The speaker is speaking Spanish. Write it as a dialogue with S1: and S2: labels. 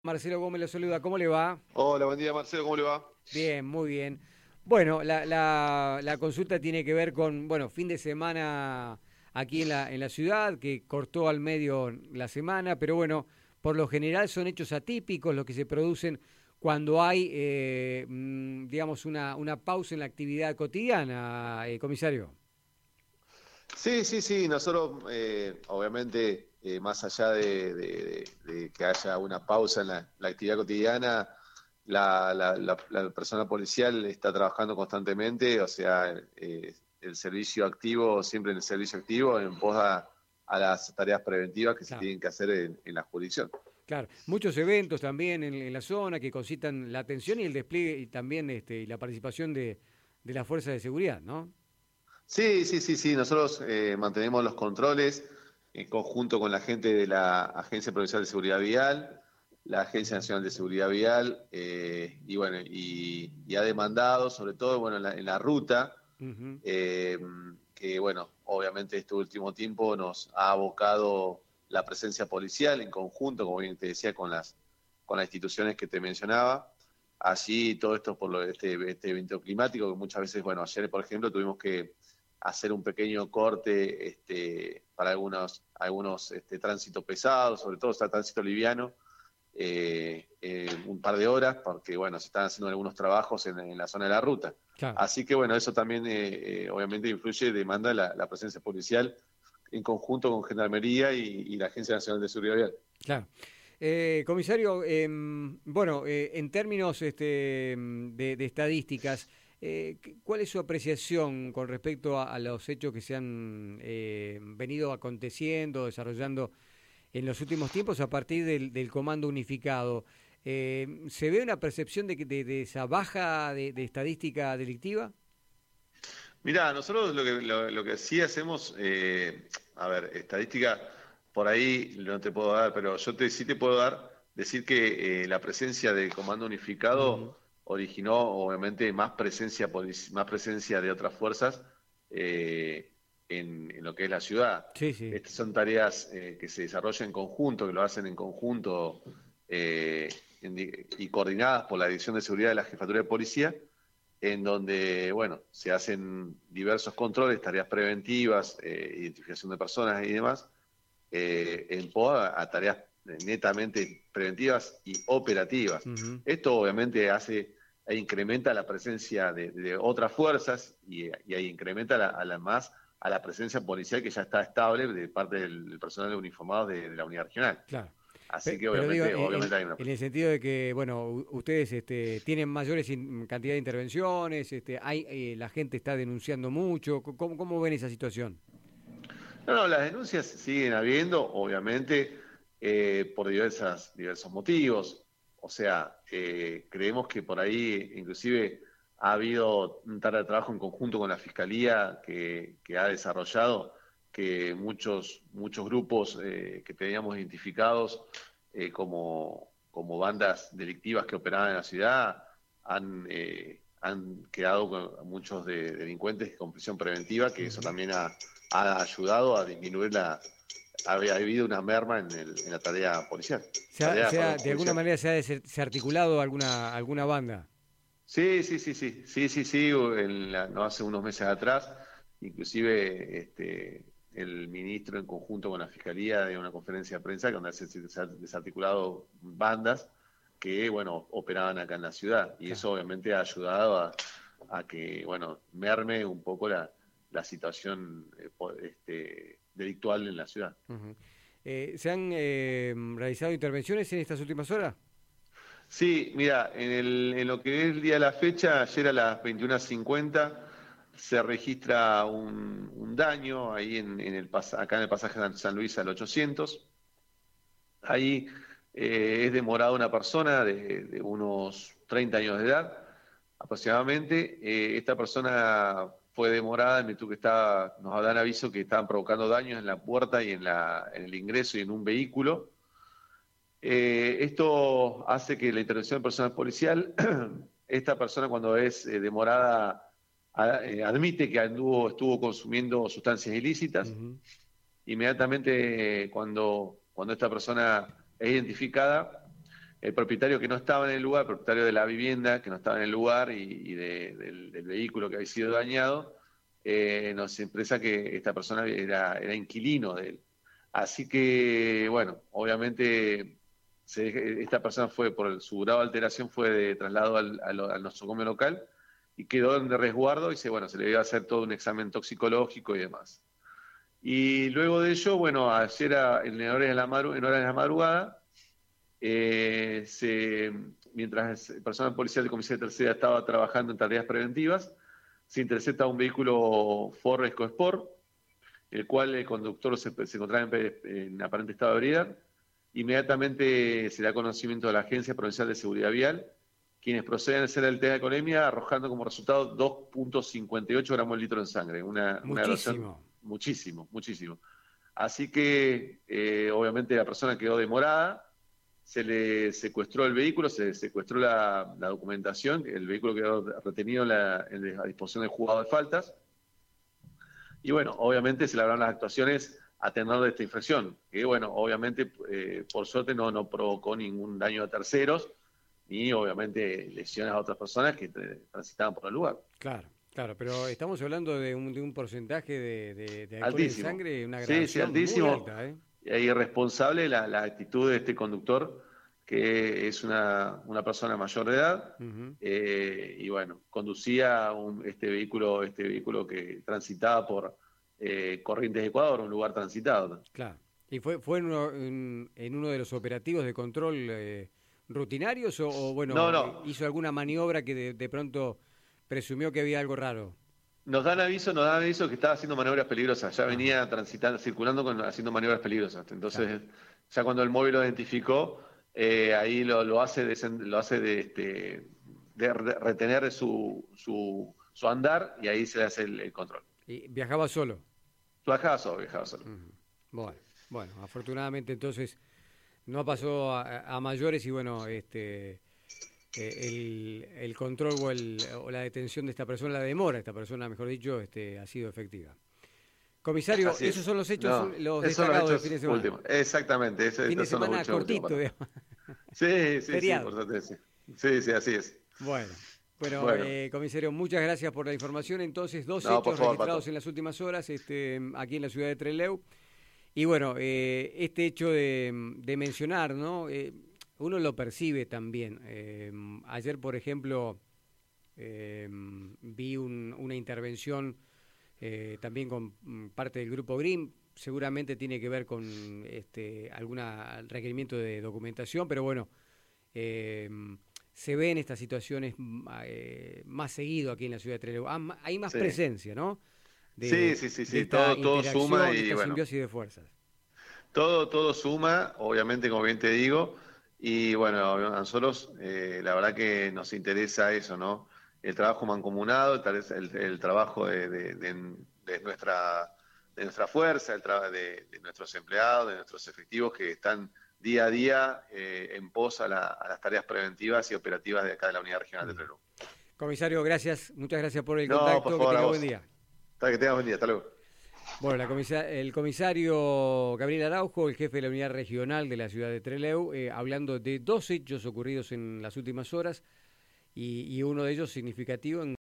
S1: Marcelo Gómez lo saluda, ¿cómo le va?
S2: Hola, buen día Marcelo, ¿cómo le va?
S1: Bien, muy bien. Bueno, la consulta tiene que ver con, bueno, fin de semana aquí en la ciudad, que cortó al medio la semana, pero bueno, por lo general son hechos atípicos los que se producen cuando hay, digamos, una pausa en la actividad cotidiana, comisario.
S2: Sí, sí, sí, nosotros obviamente más allá de que haya una pausa en la actividad cotidiana, la persona policial está trabajando constantemente, o sea, el servicio activo, siempre en el servicio activo, en pos a las tareas preventivas que se
S1: Claro,
S2: tienen que hacer en la jurisdicción.
S1: claro. Muchos eventos también en la zona que concitan la atención y el despliegue y también y la participación de las fuerzas de seguridad, ¿no?
S2: Sí, sí, sí, sí. Nosotros mantenemos los controles en conjunto con la gente de la Agencia Provincial de Seguridad Vial, la Agencia Nacional de Seguridad Vial, y bueno, y ha demandado, sobre todo, bueno, en la ruta,
S1: Ujú.
S2: eh, que bueno, obviamente este último tiempo nos ha abocado la presencia policial en conjunto, como bien te decía, con las instituciones que te mencionaba. Así todo esto por este evento climático, que muchas veces, bueno, ayer por ejemplo tuvimos que hacer un pequeño corte para algunos tránsitos pesados, sobre todo tránsito liviano, un par de horas, porque bueno, se están haciendo algunos trabajos en la zona de la ruta.
S1: Claro,
S2: Así que bueno, eso también obviamente influye, demanda la presencia policial en conjunto con Gendarmería y la Agencia Nacional de Seguridad Vial.
S1: claro. Comisario, bueno, en términos de estadísticas, ¿cuál es su apreciación con respecto a los hechos que se han venido aconteciendo, desarrollando en los últimos tiempos a partir del comando unificado? ¿Se ve una percepción de esa baja de estadística delictiva?
S2: Mirá, nosotros lo que sí hacemos, a ver, estadística por ahí no te puedo dar, pero sí te puedo decir que la presencia del Comando
S1: Ujú.
S2: Unificado originó obviamente más presencia de otras fuerzas en lo que es la ciudad.
S1: Sí, sí.
S2: Estas son tareas que se desarrollan en conjunto, que lo hacen en conjunto eh, y coordinadas por la Dirección de Seguridad de la Jefatura de Policía, en donde, bueno, se hacen diversos controles, tareas preventivas, identificación de personas y demás, en pos a tareas netamente preventivas y operativas.
S1: Ujú.
S2: Esto obviamente hace e incrementa la presencia de otras fuerzas y ahí incrementa más a la presencia policial que ya está estable de parte del personal uniformado de la unidad regional.
S1: Claro.
S2: Así que
S1: Pero digo,
S2: obviamente hay una
S1: en el
S2: presencia.
S1: sentido de que, bueno, ustedes tienen mayores cantidad de intervenciones, la gente está denunciando mucho. ¿Cómo ven esa situación?
S2: No, no, las denuncias siguen habiendo, obviamente, por diversos motivos. O sea, creemos que por ahí inclusive ha habido un trabajo en conjunto con la Fiscalía que ha desarrollado que muchos grupos que teníamos identificados como bandas delictivas que operaban en la ciudad han quedado con muchos delincuentes con prisión preventiva, que eso
S1: Ujú.
S2: también ha ayudado a disminuir ha habido una merma en la tarea policial, perdón,
S1: De alguna
S2: judicial.
S1: manera se ha articulado alguna banda.
S2: Sí, sí, sí, sí, sí, sí, sí, no hace unos meses atrás, inclusive el ministro en conjunto con la Fiscalía de una conferencia de prensa donde se han desarticulado bandas que, bueno, operaban acá en la ciudad y
S1: Claro.
S2: eso obviamente ha ayudado a que, bueno, merme un poco la situación delictual en la ciudad.
S1: Ujú. ¿Se han realizado intervenciones en estas últimas horas?
S2: Sí, mira, en lo que es el día de la fecha, ayer a las 21:50 se registra un daño ahí acá en el pasaje de San Luis al 800. Ahí es demorada una persona de unos 30 años de edad aproximadamente. Esta persona fue demorada en virtud que nos dan aviso que estaban provocando daños en la puerta y en el ingreso y en un vehículo. Esto hace que la intervención del personal policial, esta persona cuando es demorada, admite que estuvo consumiendo sustancias ilícitas.
S1: Ujú.
S2: Inmediatamente cuando esta persona es identificada, el propietario que no estaba en el lugar, el propietario de la vivienda que no estaba en el lugar y del vehículo que había sido dañado, nos expresa que esta persona era inquilino de él. Así que, bueno, obviamente esta persona fue, por su grado de alteración, fue de traslado al nosocomio local y quedó en resguardo y bueno, se le iba a hacer todo un examen toxicológico y demás. Y luego de ello, bueno, ayer en horas de la madrugada, mientras el personal policial de Comisaría Tercera estaba trabajando en tareas preventivas, se intercepta un vehículo Ford EcoSport, el cual el conductor se encontraba en aparente estado de ebriedad. Inmediatamente se da conocimiento de la Agencia Provincial de Seguridad Vial, quienes proceden a hacer el test de alcoholemia, arrojando como resultado 2,58 gramos de litro en sangre. Una evaluación muchísimo. Así que, obviamente, la persona quedó demorada, se le secuestró el vehículo, se secuestró la documentación, el vehículo quedó retenido a disposición del juzgado de faltas. Y bueno, obviamente se lograron las actuaciones a tenor de esta infracción, que bueno, obviamente, por suerte no provocó ningún daño a terceros, ni obviamente lesiones a otras personas que transitaban por el lugar.
S1: Claro, pero estamos hablando de un porcentaje de alcohol
S2: altísimo.
S1: En sangre, una gradación
S2: sí, altísimo.
S1: Muy alta, ¿eh?
S2: Irresponsable la actitud de este conductor, que es una persona mayor de edad, y bueno, conducía este vehículo que transitaba por Corrientes de Ecuador, un lugar transitado.
S1: Claro. ¿Y fue en uno de los operativos de control rutinarios o bueno,
S2: No.
S1: hizo alguna maniobra que de pronto presumió que había algo raro?
S2: Nos dan aviso que estaba haciendo maniobras peligrosas, ya venía circulando haciendo maniobras peligrosas. Entonces, ya cuando el móvil lo identificó, ahí lo hace de retener su andar, y ahí se le hace el control.
S1: ¿Y viajaba solo?
S2: Viajaba solo.
S1: Bueno, afortunadamente entonces no pasó a mayores y bueno, el control o la detención de esta persona, la demora de esta persona, mejor dicho, ha sido efectiva. Comisario, esos son los hechos, los destacados del fin de semana.
S2: Último. Exactamente.
S1: Fin de semana cortito.
S2: Sí, por suerte, sí, así es.
S1: Bueno, comisario, muchas gracias por la información. Entonces, dos hechos registrados en las últimas horas aquí en la ciudad de Trelew. Y bueno, este hecho de mencionar, ¿no? Uno lo percibe también. Ayer, por ejemplo, vi una intervención también con parte del Grupo Green. Seguramente tiene que ver con algún requerimiento de documentación, pero bueno, se ven estas situaciones más seguido aquí en la ciudad de Trelew. Hay más presencia, ¿no?
S2: Sí. Todo suma y bueno.
S1: Simbiosis de fuerzas.
S2: Todo suma, obviamente, como bien te digo, y bueno, a nosotros la verdad que nos interesa eso, ¿no? El trabajo mancomunado, el trabajo de nuestra fuerza, de nuestros empleados, de nuestros efectivos que están día a día en pos a las tareas preventivas y operativas de acá de la Unidad Regional de Trelew.
S1: Comisario, muchas gracias por el contacto,
S2: por favor,
S1: que tenga buen día.
S2: Que tenga buen día, hasta luego.
S1: Bueno, el comisario Gabriel Araujo, el jefe de la unidad regional de la ciudad de Trelew, hablando de dos hechos ocurridos en las últimas horas y uno de ellos significativo en